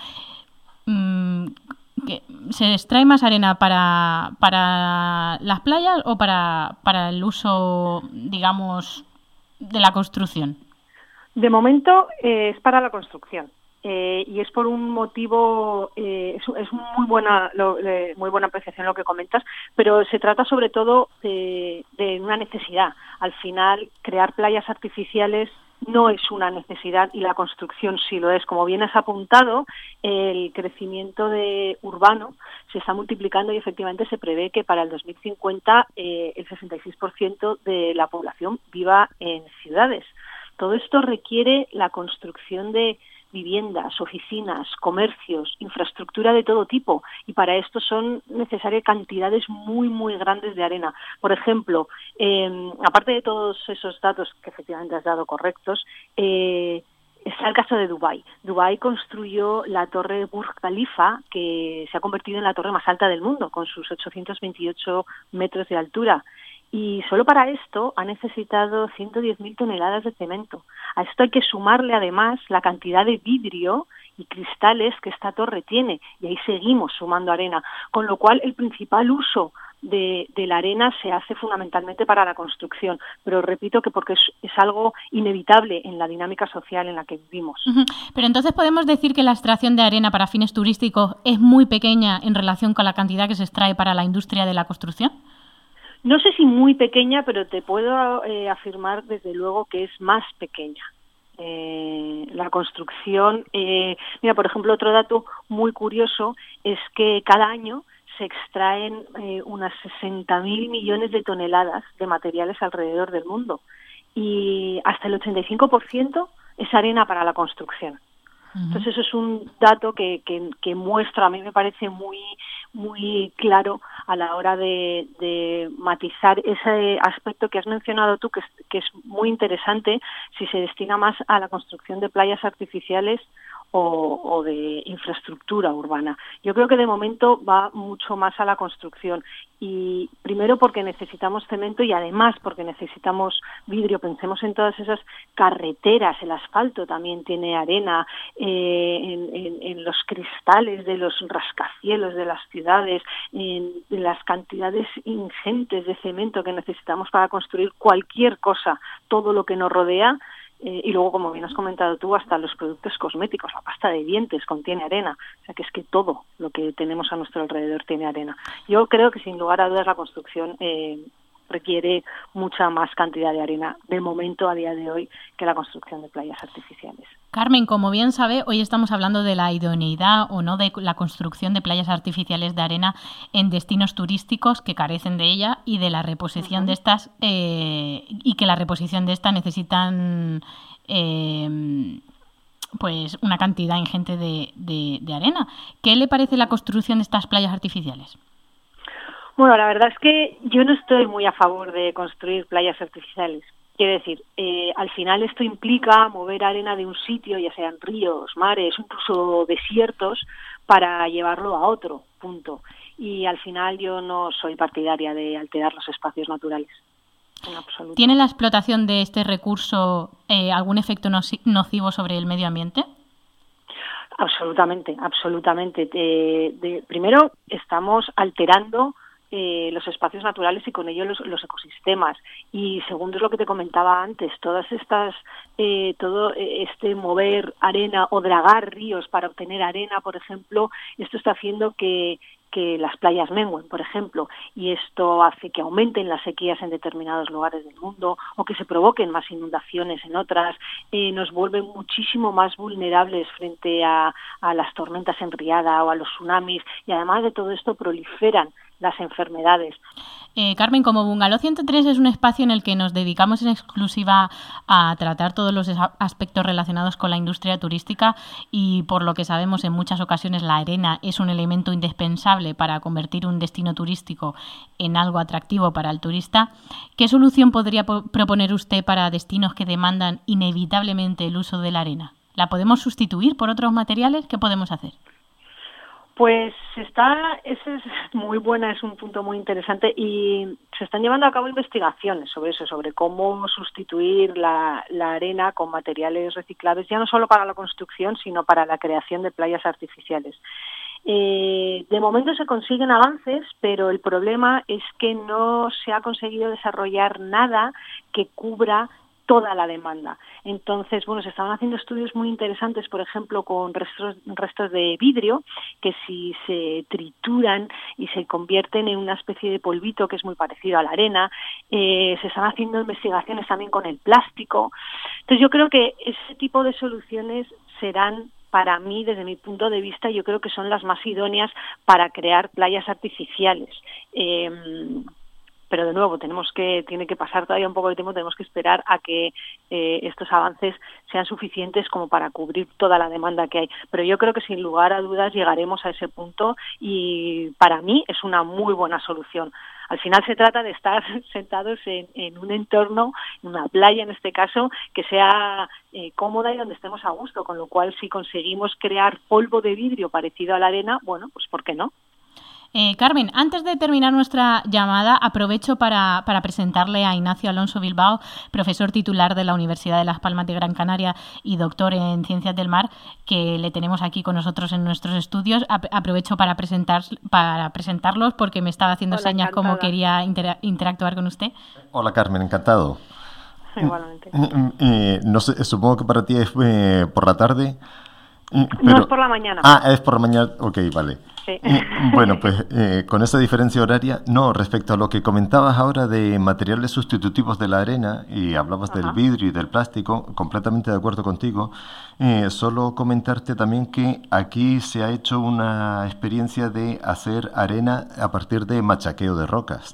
mmm, que ¿se extrae más arena para, para las playas o para, para el uso, digamos, de la construcción? De momento eh, es para la construcción. Eh, y es por un motivo, eh, es, es muy buena lo, eh, muy buena apreciación lo que comentas, pero se trata sobre todo de, de una necesidad. Al final, crear playas artificiales no es una necesidad y la construcción sí lo es. Como bien has apuntado, el crecimiento de urbano se está multiplicando y efectivamente se prevé que para el dos mil cincuenta eh, el sesenta y seis por ciento de la población viva en ciudades. Todo esto requiere la construcción de viviendas, oficinas, comercios, infraestructura de todo tipo, y para esto son necesarias cantidades muy, muy grandes de arena. Por ejemplo, eh, aparte de todos esos datos que efectivamente has dado correctos, eh, está el caso de Dubái. Dubái construyó la torre Burj Khalifa, que se ha convertido en la torre más alta del mundo, con sus ochocientos veintiocho metros de altura. Y solo para esto ha necesitado ciento diez mil toneladas de cemento. A esto hay que sumarle además la cantidad de vidrio y cristales que esta torre tiene, y ahí seguimos sumando arena, con lo cual el principal uso de, de la arena se hace fundamentalmente para la construcción, pero repito que porque es, es algo inevitable en la dinámica social en la que vivimos. Uh-huh. Pero entonces podemos decir que la extracción de arena para fines turísticos es muy pequeña en relación con la cantidad que se extrae para la industria de la construcción. No sé si muy pequeña, pero te puedo eh, afirmar desde luego que es más pequeña. Eh, la construcción, eh, mira, por ejemplo, otro dato muy curioso es que cada año se extraen eh, unas sesenta mil millones de toneladas de materiales alrededor del mundo, y hasta el ochenta y cinco por ciento es arena para la construcción. Entonces eso es un dato que, que, que muestra, a mí me parece muy muy claro a la hora de, de matizar ese aspecto que has mencionado tú, que es, que es muy interesante, si se destina más a la construcción de playas artificiales o, o de infraestructura urbana. Yo creo que de momento va mucho más a la construcción, y primero porque necesitamos cemento y además porque necesitamos vidrio. Pensemos en todas esas carreteras, el asfalto también tiene arena, eh, en, en, en los cristales de los rascacielos de las ciudades, en, en las cantidades ingentes de cemento que necesitamos para construir cualquier cosa, todo lo que nos rodea. Eh, y luego, como bien has comentado tú, hasta los productos cosméticos, la pasta de dientes contiene arena. O sea que es que todo lo que tenemos a nuestro alrededor tiene arena. Yo creo que sin lugar a dudas la construcción eh, requiere mucha más cantidad de arena de momento, a día de hoy, que la construcción de playas artificiales. Carmen, como bien sabe, hoy estamos hablando de la idoneidad o no de la construcción de playas artificiales de arena en destinos turísticos que carecen de ella, y de la reposición uh-huh. de estas eh, y que la reposición de estas necesitan eh, pues una cantidad ingente de, de, de arena. ¿Qué le parece la construcción de estas playas artificiales? Bueno, la verdad es que yo no estoy muy a favor de construir playas artificiales. Quiero decir, eh, al final esto implica mover arena de un sitio, ya sean ríos, mares, incluso desiertos, para llevarlo a otro punto. Y al final yo no soy partidaria de alterar los espacios naturales. En absoluto. ¿Tiene la explotación de este recurso eh, algún efecto nocivo sobre el medio ambiente? Absolutamente, absolutamente. De, de, primero, estamos alterando Eh, los espacios naturales y con ello los, los ecosistemas, y segundo es lo que te comentaba antes, todas estas eh, todo este mover arena o dragar ríos para obtener arena, por ejemplo, esto está haciendo que que las playas mengüen, por ejemplo, y esto hace que aumenten las sequías en determinados lugares del mundo o que se provoquen más inundaciones en otras, eh, nos vuelven muchísimo más vulnerables frente a, a las tormentas en riada o a los tsunamis, y además de todo esto proliferan las enfermedades. Eh, Carmen, como Bungalow ciento tres es un espacio en el que nos dedicamos en exclusiva a tratar todos los aspectos relacionados con la industria turística, y por lo que sabemos en muchas ocasiones la arena es un elemento indispensable para convertir un destino turístico en algo atractivo para el turista, ¿qué solución podría po- proponer usted para destinos que demandan inevitablemente el uso de la arena? ¿La podemos sustituir por otros materiales? ¿Qué podemos hacer? Pues está, ese es muy buena, es un punto muy interesante, y se están llevando a cabo investigaciones sobre eso, sobre cómo sustituir la, la arena con materiales reciclables, ya no solo para la construcción, sino para la creación de playas artificiales. Eh, de momento se consiguen avances, pero el problema es que no se ha conseguido desarrollar nada que cubra toda la demanda. Entonces, bueno, se estaban haciendo estudios muy interesantes, por ejemplo, con restos, restos de vidrio, que si se trituran y se convierten en una especie de polvito que es muy parecido a la arena. Eh, se están haciendo investigaciones también con el plástico. Entonces, yo creo que ese tipo de soluciones serán, para mí, desde mi punto de vista, yo creo que son las más idóneas para crear playas artificiales. Eh, Pero de nuevo, tenemos que tiene que pasar todavía un poco de tiempo, tenemos que esperar a que eh, estos avances sean suficientes como para cubrir toda la demanda que hay. Pero yo creo que sin lugar a dudas llegaremos a ese punto, y para mí es una muy buena solución. Al final se trata de estar sentados en, en un entorno, en una playa en este caso, que sea eh, cómoda y donde estemos a gusto, con lo cual si conseguimos crear polvo de vidrio parecido a la arena, bueno, pues ¿por qué no? Eh, Carmen, antes de terminar nuestra llamada, aprovecho para, para presentarle a Ignacio Alonso Bilbao, profesor titular de la Universidad de Las Palmas de Gran Canaria y doctor en Ciencias del Mar, que le tenemos aquí con nosotros en nuestros estudios. A- aprovecho para, presentar, para presentarlos porque me estaba haciendo Hola, señas encantada. como quería intera- interactuar con usted. Hola Carmen, encantado. Igualmente. Eh, eh, no sé, supongo que para ti es eh, por la tarde. eh, No, es por la mañana. Ah, es por la mañana, ok, vale. Sí. Eh, Bueno, pues eh, con esa diferencia horaria, no, respecto a lo que comentabas ahora de materiales sustitutivos de la arena, y hablabas del Ajá. vidrio y del plástico, completamente de acuerdo contigo. Eh, solo comentarte también que aquí se ha hecho una experiencia de hacer arena a partir de machaqueo de rocas.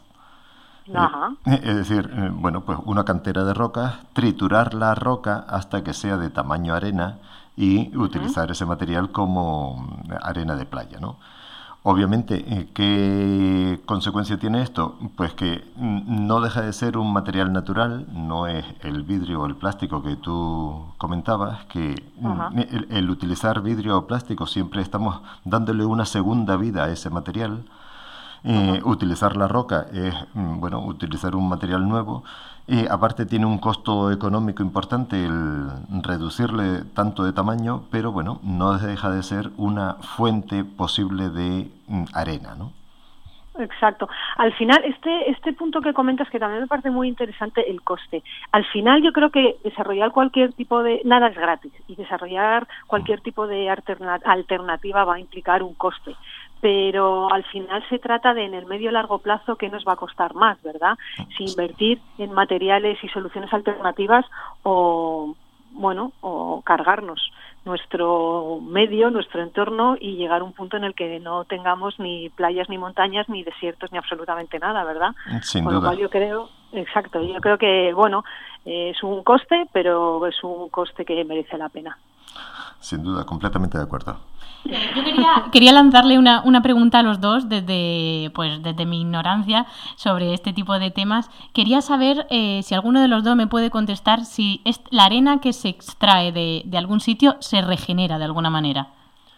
Ajá. Eh, Es decir, eh, bueno, pues una cantera de rocas, triturar la roca hasta que sea de tamaño arena y utilizar ese material como mm, arena de playa, ¿no? Obviamente, eh, ¿qué consecuencia tiene esto? Pues que mm, no deja de ser un material natural, no es el vidrio o el plástico que tú comentabas, que mm, Ajá. el, el utilizar vidrio o plástico siempre estamos dándole una segunda vida a ese material. Eh, utilizar la roca es, mm, bueno, utilizar un material nuevo. Eh, aparte tiene un costo económico importante el reducirle tanto de tamaño, pero bueno, no deja de ser una fuente posible de mm, arena, ¿no? Exacto. Al final, este este punto que comentas, que también me parece muy interesante, el coste. Al final yo creo que desarrollar cualquier tipo de... Nada es gratis, y desarrollar cualquier tipo de alterna- alternativa va a implicar un coste. Pero al final se trata de, en el medio largo plazo, qué nos va a costar más, ¿verdad? Si invertir en materiales y soluciones alternativas o, bueno, o cargarnos nuestro medio, nuestro entorno, y llegar a un punto en el que no tengamos ni playas, ni montañas, ni desiertos, ni absolutamente nada, ¿verdad? Sin Con lo duda. cual yo creo, exacto, yo creo que, bueno, eh, es un coste, pero es un coste que merece la pena. Sin duda, completamente de acuerdo. Yo quería, quería lanzarle una, una pregunta a los dos desde, pues, desde mi ignorancia sobre este tipo de temas. Quería saber eh, si alguno de los dos me puede contestar si es, la arena que se extrae de, de algún sitio se regenera de alguna manera.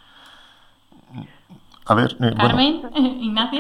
A ver, eh, Carmen, bueno. Ignacio.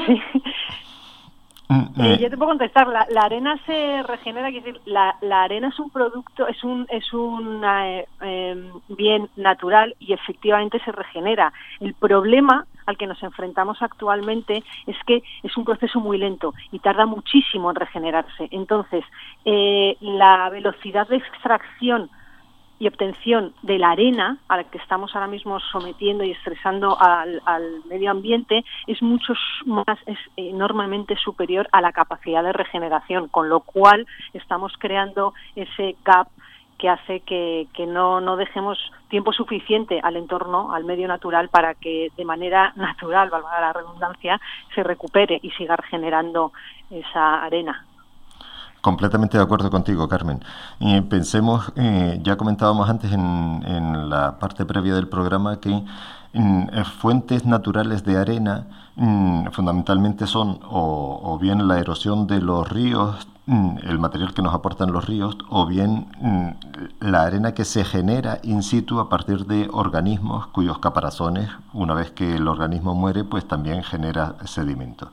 Eh, yo te puedo contestar. La, la arena se regenera, quiero decir, la, la arena es un producto, es un es un eh, eh, bien natural y efectivamente se regenera. El problema al que nos enfrentamos actualmente es que es un proceso muy lento y tarda muchísimo en regenerarse. Entonces, eh, la velocidad de extracción y obtención de la arena a la que estamos ahora mismo sometiendo y estresando al, al medio ambiente es mucho más, es enormemente superior a la capacidad de regeneración, con lo cual estamos creando ese gap que hace que, que no, no dejemos tiempo suficiente al entorno, al medio natural, para que de manera natural, valga la redundancia, se recupere y siga generando esa arena. Completamente de acuerdo contigo, Carmen. Eh, pensemos, eh, ya comentábamos antes en, en la parte previa del programa que mm, fuentes naturales de arena mm, fundamentalmente son o, o bien la erosión de los ríos, mm, el material que nos aportan los ríos, o bien mm, la arena que se genera in situ a partir de organismos cuyos caparazones, una vez que el organismo muere, pues también genera sedimento.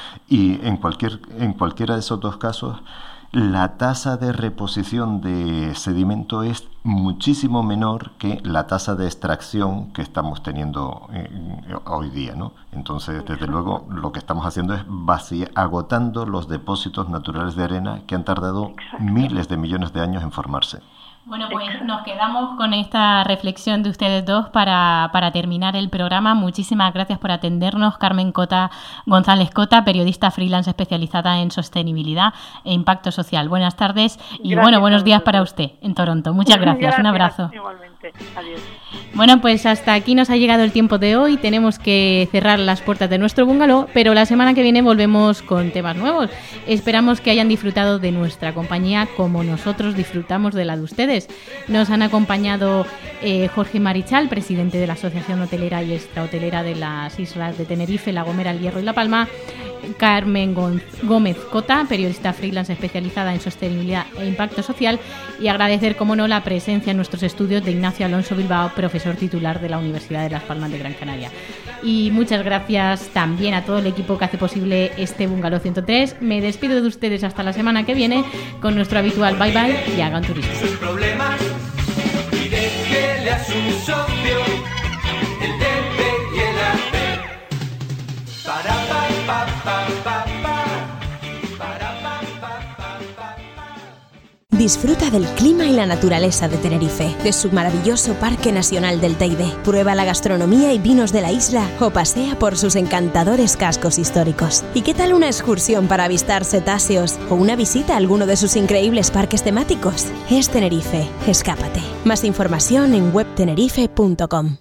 Y en cualquier en cualquiera de esos dos casos, la tasa de reposición de sedimento es muchísimo menor que la tasa de extracción que estamos teniendo eh, hoy día, ¿no? Entonces, desde luego, lo que estamos haciendo es vaciar, agotando los depósitos naturales de arena que han tardado miles de millones de años en formarse. Bueno, pues nos quedamos con esta reflexión de ustedes dos para, para terminar el programa. Muchísimas gracias por atendernos. Carmen Cota González Cota, periodista freelance especializada en sostenibilidad e impacto social. Buenas tardes y gracias, bueno, buenos días para usted en Toronto. Muchas gracias. gracias. Un abrazo. Igualmente. Adiós. Bueno, pues hasta aquí nos ha llegado el tiempo de hoy. Tenemos que cerrar las puertas de nuestro bungalow, pero la semana que viene volvemos con temas nuevos. Esperamos que hayan disfrutado de nuestra compañía como nosotros disfrutamos de la de ustedes. Nos han acompañado eh, Jorge Marichal, presidente de la Asociación Hotelera y Extrahotelera de las Islas de Tenerife, La Gomera, El Hierro y La Palma, Carmen Gómez Cota, periodista freelance especializada en sostenibilidad e impacto social, y agradecer, como no, la presencia en nuestros estudios de Ignacio Alonso Bilbao, profesor titular de la Universidad de Las Palmas de Gran Canaria. Y muchas gracias también a todo el equipo que hace posible este Bungalow ciento tres. Me despido de ustedes hasta la semana que viene con nuestro habitual bye bye y hagan turismo. Sus problemas y déjele a su socio el debe y el hacer. Para pa pa pa pa pa. Para pa pa pa pa pa. Disfruta del clima y la naturaleza de Tenerife, de su maravilloso Parque Nacional del Teide. Prueba la gastronomía y vinos de la isla o pasea por sus encantadores cascos históricos. ¿Y qué tal una excursión para avistar cetáceos o una visita a alguno de sus increíbles parques temáticos? Es Tenerife, escápate. Más información en web tenerife punto com.